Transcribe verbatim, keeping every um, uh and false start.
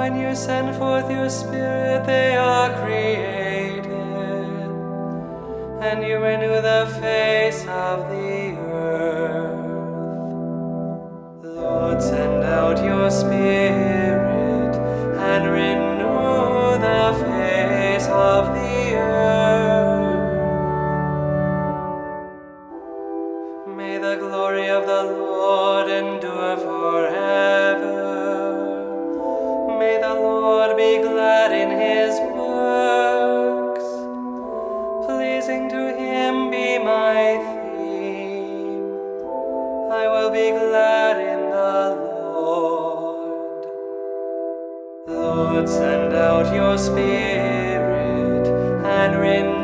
When you send forth your Spirit, they are created, and you renew the face of the earth. Lord, send out your Spirit, and renew the face of the earth. May the glory of the Lord endure forever. May the Lord be glad in his works. Pleasing to him be my theme. I will be glad in the Lord. Lord, send out your Spirit and renew